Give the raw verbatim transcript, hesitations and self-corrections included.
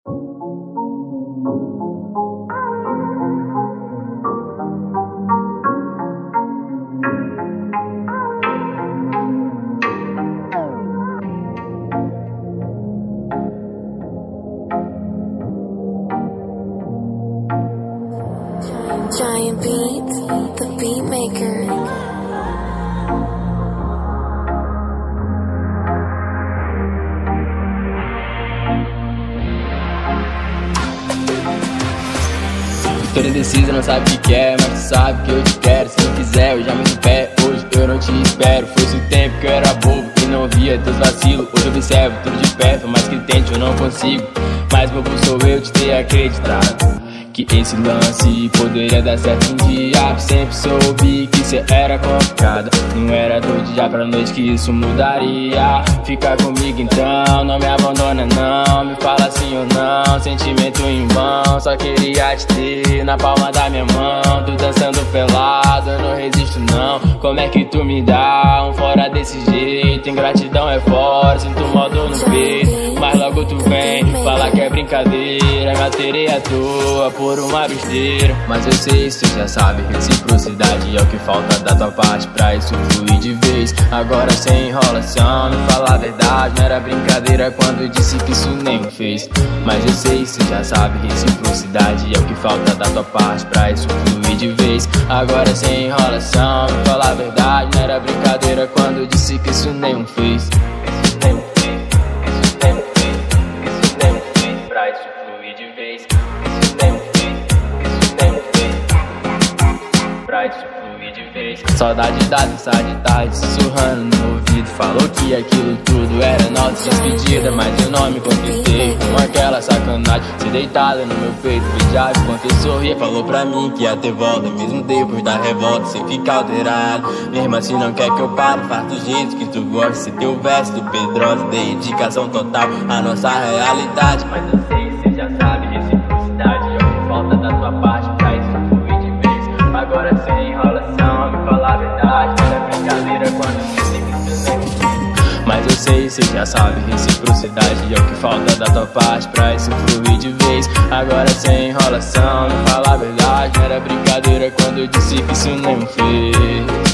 Giant Beats, the beat maker. Tô indecisa, não sabe o que quer, mas tu sabe que eu te quero. Se tu quiser, eu já me pé. Hoje eu não te espero. Foi-se o tempo que eu era bobo e não via teus vacilos. Hoje eu observo tudo de perto, mas que tente eu não consigo. Mas bobo sou eu de ter acreditado que esse lance poderia dar certo um dia. Sempre soube que cê era complicada. Não era do dia pra noite que isso mudaria. Fica comigo então, não me abandona não. Me fala sim ou não, sentimento em vão. Só queria te ter na palma da minha mão. Tu dançando pelado, eu não resisto não. Como é que tu me dá um fora desse jeito? Ingratidão é forte, sinto modo no peito. Mas logo tu vem, fala que é brincadeira. Me alterei à toa por uma besteira. Mas eu sei, cê já sabe, reciprocidade é o que falta da tua parte pra isso fluir de vez. Agora sem enrolação, me fala a verdade. Não era brincadeira quando eu disse que isso nem me fez. Mas eu sei, cê já sabe, reciprocidade é o que falta da tua parte pra isso fluir de vez. Agora sem enrolação, me fala a verdade. Não era brincadeira quando eu disse que isso nem me fez. Isso nem me fez, isso nem me fez, isso nem me fez pra isso fluir de vez. Isso nem me fez, isso nem me fez pra isso fluir de vez. Saudade da dança de tarde, sussurrando no ouvido. Falou que aquilo tudo era nossa despedida, mas eu não me contentei com aquela sacanagem. Se deitada no meu peito, beijava enquanto eu sorria. Falou pra mim que ia ter volta, mesmo depois da revolta, sem ficar alterado. Mesmo assim não quer que eu pare, faz do jeito que tu gosta. Se teu verso do Pedrosa, dedicação total à nossa realidade. Mas eu sei, cê já sabe, reciprocidade é o que falta da tua parte pra isso fluir de vez. Agora sem enrolação, me fala a verdade. Não é brincadeira quando eu disse que isso nem me fez. Mas eu sei, cê já sabe, reciprocidade é o que falta da tua parte pra isso fluir de vez. Agora sem enrolação, me fala a verdade. Não era brincadeira quando eu disse que isso nem me fez.